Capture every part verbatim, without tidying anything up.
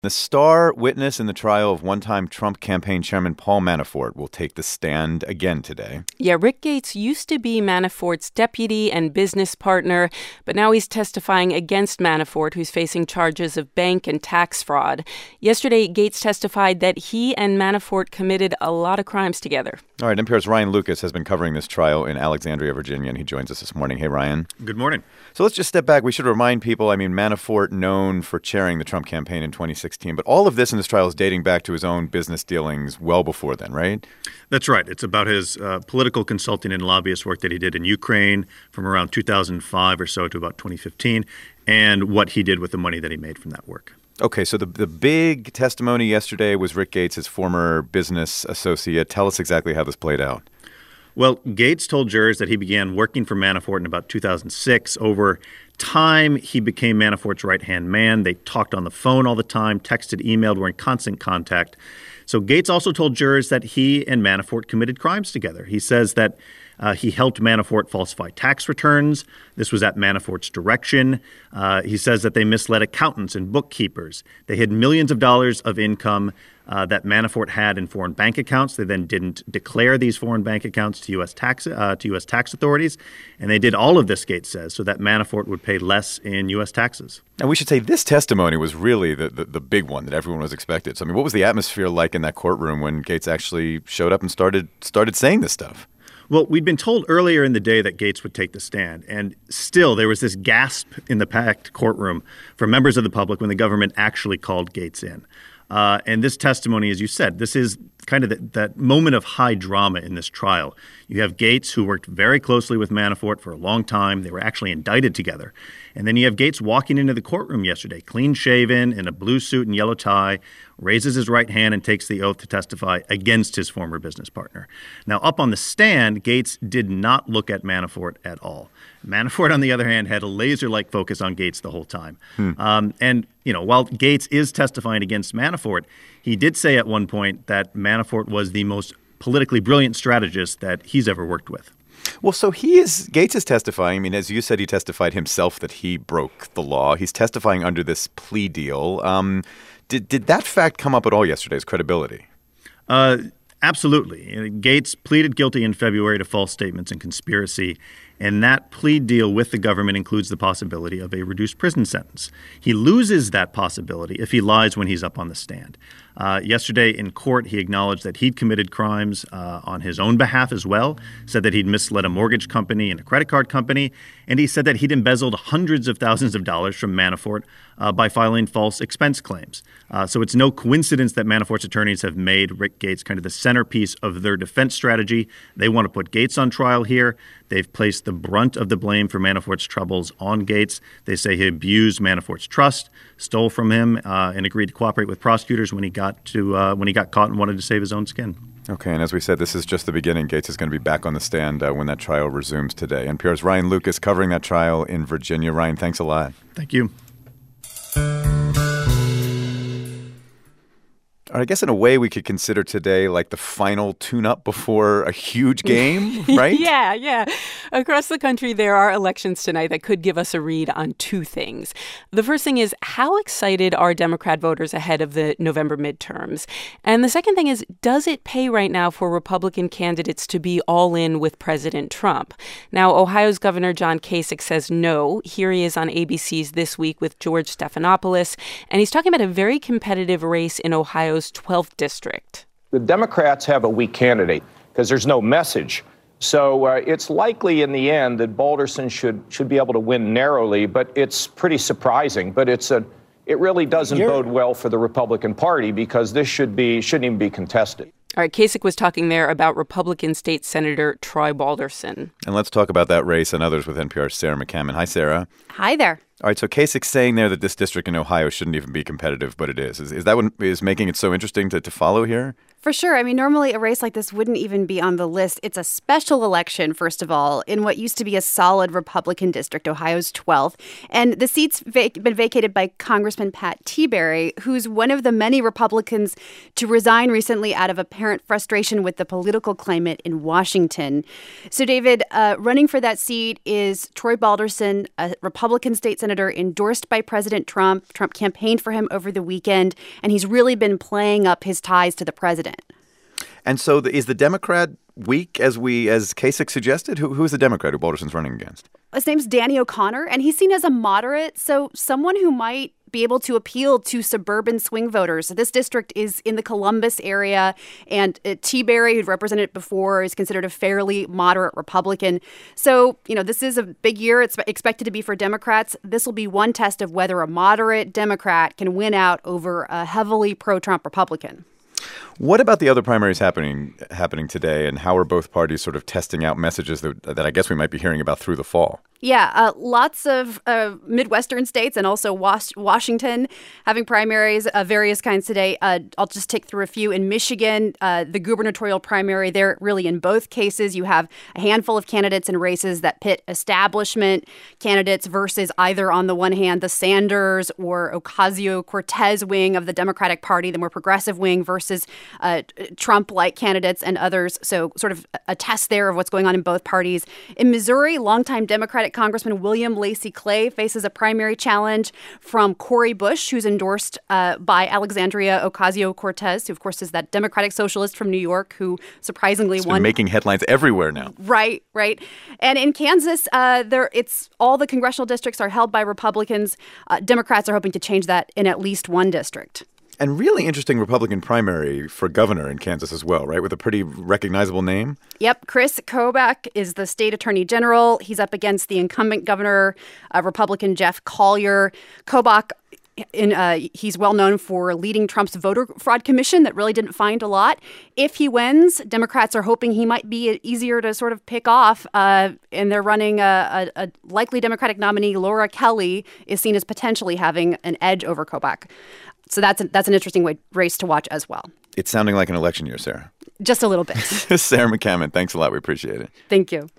The star witness in the trial of one-time Trump campaign chairman Paul Manafort will take the stand again today. Yeah, Rick Gates used to be Manafort's deputy and business partner, but now he's testifying against Manafort, who's facing charges of bank and tax fraud. Yesterday, Gates testified that he and Manafort committed a lot of crimes together. All right, N P R's Ryan Lucas has been covering this trial in Alexandria, Virginia, and he joins us this morning. Hey, Ryan. Good morning. So let's just step back. We should remind people, I mean, Manafort known for chairing the Trump campaign in twenty sixteen, but all of this in this trial is dating back to his own business dealings well before then, right? That's right. It's about his uh, political consulting and lobbyist work that he did in Ukraine from around two thousand five or so to about twenty fifteen, and what he did with the money that he made from that work. Okay, so the the big testimony yesterday was Rick Gates, his former business associate. Tell us exactly how this played out. Well, Gates told jurors that he began working for Manafort in about two thousand six. Over time, he became Manafort's right-hand man. They talked on the phone all the time, texted, emailed, were in constant contact. So Gates also told jurors that he and Manafort committed crimes together. He says that uh, he helped Manafort falsify tax returns. This was at Manafort's direction. Uh, he says that they misled accountants and bookkeepers. They hid millions of dollars of income uh, that Manafort had in foreign bank accounts. They then didn't declare these foreign bank accounts to U S tax uh, to U S tax authorities, and they did all of this, Gates says, so that Manafort would pay less in U S taxes. And we should say this testimony was really the, the, the big one that everyone was expected. So, I mean, what was the atmosphere like in that courtroom when Gates actually showed up and started started saying this stuff? Well, we'd been told earlier in the day that Gates would take the stand, and still there was this gasp in the packed courtroom from members of the public when the government actually called Gates in. Uh, and this testimony, as you said, this is kind of the, that moment of high drama in this trial. You have Gates, who worked very closely with Manafort for a long time. They were actually indicted together. And then you have Gates walking into the courtroom yesterday, clean-shaven, in a blue suit and yellow tie, raises his right hand and takes the oath to testify against his former business partner. Now, up on the stand, Gates did not look at Manafort at all. Manafort, on the other hand, had a laser-like focus on Gates the whole time. Hmm. Um, and, you know, while Gates is testifying against Manafort, he did say at one point that Manafort was the most politically brilliant strategist that he's ever worked with. Well, so he is, Gates is testifying. I mean, as you said, he testified himself that he broke the law. He's testifying under this plea deal. Um, did, did that fact come up at all yesterday, his credibility? Uh, absolutely. Gates pleaded guilty in February to false statements and conspiracy. And that plea deal with the government includes the possibility of a reduced prison sentence. He loses that possibility if he lies when he's up on the stand. Uh, yesterday in court, he acknowledged that he'd committed crimes uh, on his own behalf as well, said that he'd misled a mortgage company and a credit card company, and he said that he'd embezzled hundreds of thousands of dollars from Manafort uh, by filing false expense claims. Uh, so it's no coincidence that Manafort's attorneys have made Rick Gates kind of the centerpiece of their defense strategy. They want to put Gates on trial here. They've placed the brunt of the blame for Manafort's troubles on Gates. They say he abused Manafort's trust, stole from him, uh, and agreed to cooperate with prosecutors when he got to uh, when he got caught and wanted to save his own skin. Okay, and as we said, this is just the beginning. Gates is going to be back on the stand uh, when that trial resumes today. N P R's Ryan Lucas covering that trial in Virginia. Ryan, thanks a lot. Thank you. I guess in a way we could consider today like the final tune-up before a huge game, right? yeah, yeah. Across the country, there are elections tonight that could give us a read on two things. The first thing is, how excited are Democrat voters ahead of the November midterms? And the second thing is, does it pay right now for Republican candidates to be all in with President Trump? Now, Ohio's Governor John Kasich says no. Here he is on A B C's This Week with George Stephanopoulos, and he's talking about a very competitive race in Ohio's twelfth district. The Democrats have a weak candidate because there's no message. So uh, it's likely in the end that Balderson should should be able to win narrowly, but it's pretty surprising. But it's a it really doesn't You're... bode well for the Republican Party because this should be shouldn't even be contested. All right, Kasich was talking there about Republican State Senator Troy Balderson. And let's talk about that race and others with N P R's Sarah McCammon. Hi, Sarah. Hi there. All right, so Kasich's saying there that this district in Ohio shouldn't even be competitive, but it is. Is, is that what is making it so interesting to, to follow here? For sure. I mean, normally a race like this wouldn't even be on the list. It's a special election, first of all, in what used to be a solid Republican district, Ohio's twelfth. And the seat's vac- been vacated by Congressman Pat Tiberi, who's one of the many Republicans to resign recently out of apparent frustration with the political climate in Washington. So, David, uh, running for that seat is Troy Balderson, a Republican state senator senator endorsed by President Trump. Trump campaigned for him over the weekend, and he's really been playing up his ties to the president. And so the, is the Democrat weak, as we as Kasich suggested? Who, who is the Democrat who Balderson's running against? His name's Danny O'Connor, and he's seen as a moderate, so someone who might be able to appeal to suburban swing voters. This district is in the Columbus area, and uh, T. Berry, who'd represented it before, is considered a fairly moderate Republican. So, you know, this is a big year. It's expected to be for Democrats. This will be one test of whether a moderate Democrat can win out over a heavily pro-Trump Republican. What about the other primaries happening happening today, and how are both parties sort of testing out messages that, that I guess we might be hearing about through the fall? Yeah, uh, lots of uh, Midwestern states and also Was- Washington having primaries of various kinds today. Uh, I'll just take through a few. In Michigan, uh, the gubernatorial primary, there really in both cases, you have a handful of candidates in races that pit establishment candidates versus either, on the one hand, the Sanders or Ocasio-Cortez wing of the Democratic Party, the more progressive wing, versus uh, Trump-like candidates and others. So sort of a test there of what's going on in both parties. In Missouri, longtime Democratic Congressman William Lacey Clay faces a primary challenge from Cori Bush, who's endorsed uh, by Alexandria Ocasio-Cortez, who, of course, is that Democratic socialist from New York who surprisingly it's won. Been making headlines everywhere now. Right, right. And in Kansas, uh, there it's all the congressional districts are held by Republicans. Uh, Democrats are hoping to change that in at least one district. And really interesting Republican primary for governor in Kansas as well, right, with a pretty recognizable name? Yep. Chris Kobach is the state attorney general. He's up against the incumbent governor, uh, Republican Jeff Collier. Kobach, in, uh, he's well known for leading Trump's voter fraud commission that really didn't find a lot. If he wins, Democrats are hoping he might be easier to sort of pick off. Uh, and they're running a, a, a likely Democratic nominee, Laura Kelly, is seen as potentially having an edge over Kobach. So that's a, that's an interesting way, race to watch as well. It's sounding like an election year, Sarah. Just a little bit. Sarah McCammon, thanks a lot. We appreciate it. Thank you.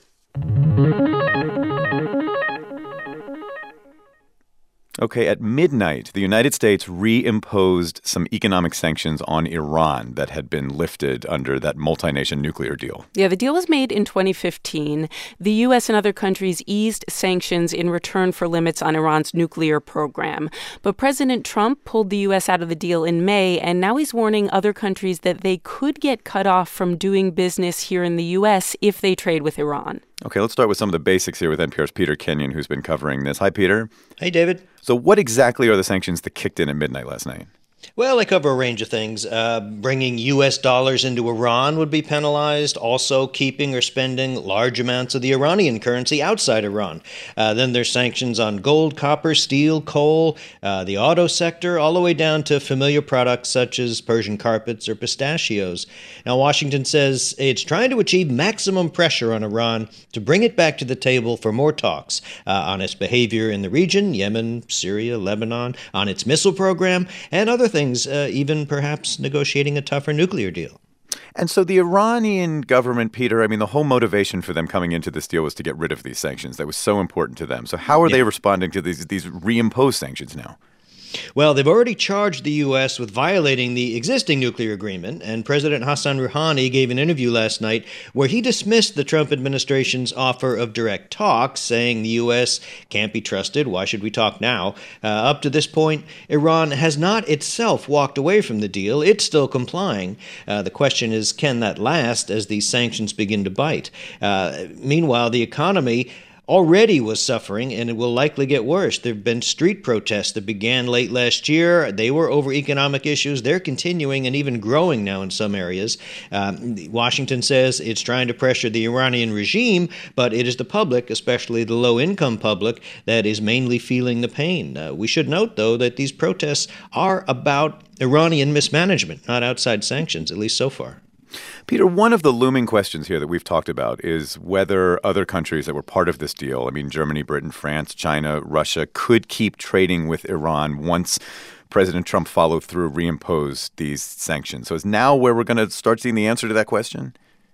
Okay, at midnight, the United States reimposed some economic sanctions on Iran that had been lifted under that multi-nation nuclear deal. Yeah, the deal was made in twenty fifteen. The U S and other countries eased sanctions in return for limits on Iran's nuclear program. But President Trump pulled the U S out of the deal in May, and now he's warning other countries that they could get cut off from doing business here in the U S if they trade with Iran. Okay, let's start with some of the basics here with N P R's Peter Kenyon, who's been covering this. Hi, Peter. Hey, David. So what exactly are the sanctions that kicked in at midnight last night? Well, they cover a range of things. Uh, bringing U S dollars into Iran would be penalized. Also, keeping or spending large amounts of the Iranian currency outside Iran. Uh, then there's sanctions on gold, copper, steel, coal, uh, the auto sector, all the way down to familiar products such as Persian carpets or pistachios. Now, Washington says it's trying to achieve maximum pressure on Iran to bring it back to the table for more talks uh, on its behavior in the region, Yemen, Syria, Lebanon, on its missile program, and other things, uh, even perhaps negotiating a tougher nuclear deal. And so the Iranian government, Peter, I mean, the whole motivation for them coming into this deal was to get rid of these sanctions. That was so important to them. So how are yeah. they responding to these, these reimposed sanctions now? Well, they've already charged the U S with violating the existing nuclear agreement, and President Hassan Rouhani gave an interview last night where he dismissed the Trump administration's offer of direct talks, saying the U S can't be trusted. Why should we talk now? Uh, up to this point, Iran has not itself walked away from the deal. It's still complying. Uh, the question is, can that last as these sanctions begin to bite? Uh, meanwhile, the economy already was suffering, and it will likely get worse. There have been street protests that began late last year. They were over economic issues. They're continuing and even growing now in some areas. Um, Washington says it's trying to pressure the Iranian regime, but it is the public, especially the low-income public, that is mainly feeling the pain. Uh, we should note, though, that these protests are about Iranian mismanagement, not outside sanctions, at least so far. Peter, one of the looming questions here that we've talked about is whether other countries that were part of this deal, I mean, Germany, Britain, France, China, Russia, could keep trading with Iran once President Trump followed through, reimposed these sanctions. So is now where we're going to start seeing the answer to that question?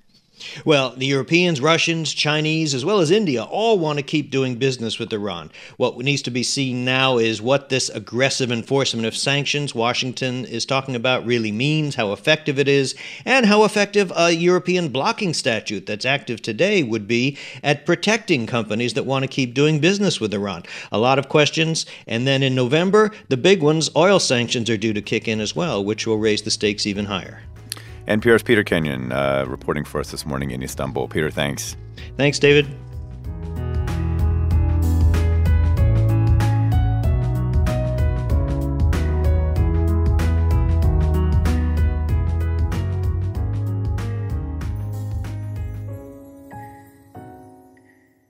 Well, the Europeans, Russians, Chinese, as well as India all want to keep doing business with Iran. What needs to be seen now is what this aggressive enforcement of sanctions Washington is talking about really means, how effective it is, and how effective a European blocking statute that's active today would be at protecting companies that want to keep doing business with Iran. A lot of questions. And then in November, the big ones, oil sanctions are due to kick in as well, which will raise the stakes even higher. N P R's Peter Kenyon uh, reporting for us this morning in Istanbul. Peter, thanks. Thanks, David.